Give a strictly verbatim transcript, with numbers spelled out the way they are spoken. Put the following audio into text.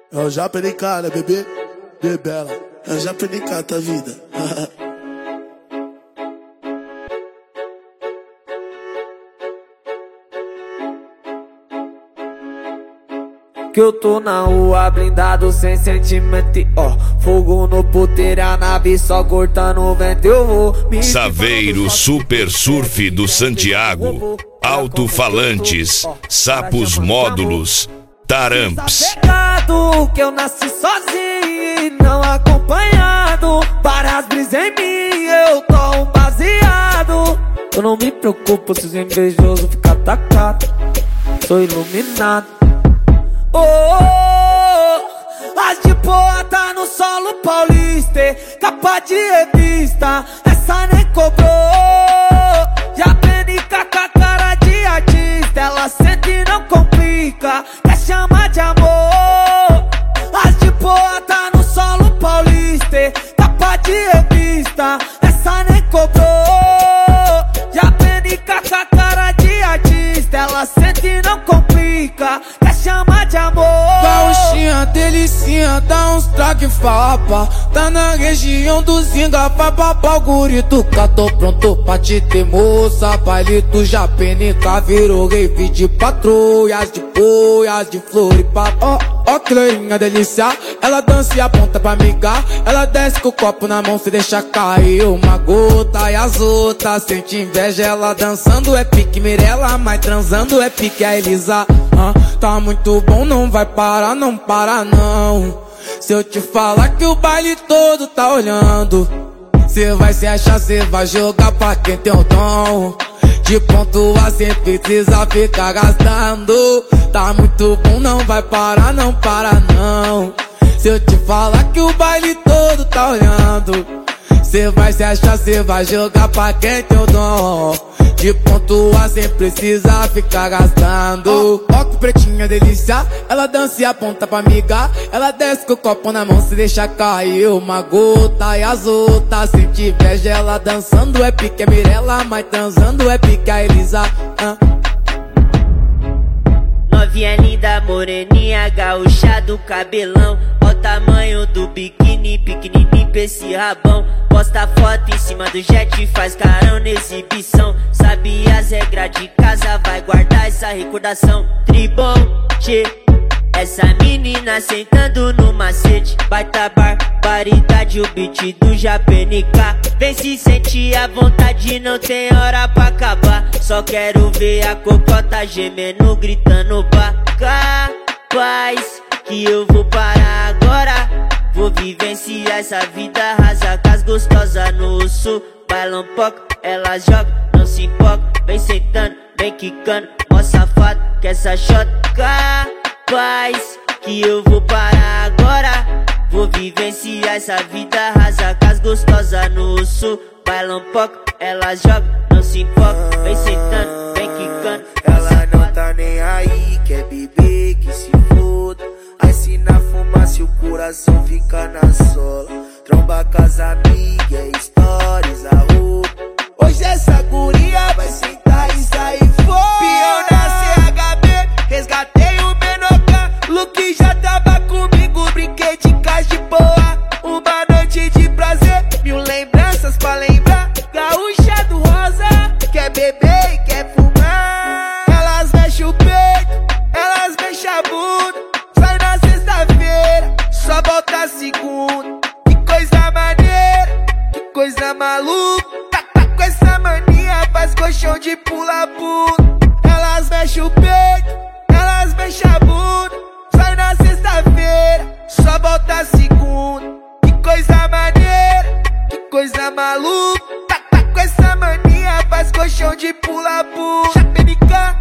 É o Japa N K, né, bebê? Bebela. É o Japa N K, tá vida. Que eu tô na rua blindado sem sentimento, ó. Fogo no puteiro, a nave só cortando o vento. Eu vou me Saveiro Super Surf do Santiago, Alto-falantes, Sapos Módulos, Taramps. Pegado que eu nasci sozinho e não acompanhado. Várias brisas em mim, eu tô um baseado. Eu não me preocupo se os invejosos ficam atacados. Sou iluminado. Oh, oh, oh, as de boa tá no solo paulista, capa de revista, essa nem cobrou. Já N K com a cara de artista, ela sente e não complica, quer chamar de amor. As de boa tá no solo paulista, capa de revista, essa nem cobrou. Já N K com a cara de artista, ela sente e não complica, quer chamar de amor. Gauchinha, delicinha, dá uns traque fapa. Tá na região do Zinga, vai papar o gurito. Tô pronto pra te ter, moça. Baile do Japa N K virou rave de patrulhas, de boias, de Floripa. Ó, ó que loirinha delícia, ela dança e aponta pra amigar. Ela desce com o copo na mão, se deixa cair uma gota. E as outras sente inveja, ela dançando é pique Mirella, mas transando é pique a Elisa. Ah, tá muito bom, não vai parar, não para não. Se eu te falar que o baile todo tá olhando, cê vai se achar, cê vai jogar pra quem tem o dom de pontuar sem precisa ficar gastando. Tá muito bom, não vai parar, não para não. Se eu te falar que o baile todo tá olhando, cê vai se achar, cê vai jogar pra quem tem o dom de pontuar sem precisar ficar gastando. Ó, ó que pretinha delícia, ela dança e aponta pra amiga. Ela desce com o copo na mão, se deixa cair uma gota. E as outras sente inveja, ela dançando é pique a Mirella, mas transando é pique a Elisa. ah. Novinha linda, moreninha, gaúcha do cabelão. Ó o tamanho do biquíni, pequenininho pra esse rabão. Posta foto em cima do jet, faz carão na exibição. Sabe as regras de casa, vai guardar essa recordação. Tribom, tchê, essa menina sentando no macete. Baita barbaridade, o beat do Japa N K. Vem se sentir à vontade, não tem hora pra acabar. Só quero ver a cocota gemendo, gritando pra capaz que eu vou parar agora. Vou vivenciar essa vida, rasa com as gostosas no sul. Baila um pouco, ela joga, não se empolga. Vem sentando, vem quicando, mó safado que essa shot capaz que eu vou parar agora. Vou vivenciar essa vida, rasa com as gostosas no sul. Baila um pouco, ela joga, não se empolga. Vem sentando, vem quicando. Ela não tá nem aí, quer beber, que se foda. Aí se na fumaça o coração fica na sola. Tromba com as amigas, stories, a roupa. Hoje essa guria vai sentar e sair fora. Pião na C H B, resgatei o Menoca. Luke já tava comigo, brinquei de caixa de boa. Uma noite de prazer, mil lembranças pra lembrar. Gaúcha do rosa, quer beber e quer fumar. Elas mexem o peito, elas mexem a bunda. Sai na sexta-feira, só volta segunda. Que coisa maneira, que coisa maluca. Tá, tá com essa mania, faz colchão de pula-pula. Elas mexem o peito, elas mexem a bunda. Sai na sexta-feira, só volta segunda. Que coisa maneira, que coisa maluca. Tá, tá com essa mania, faz colchão de pula-pula. Japa N K.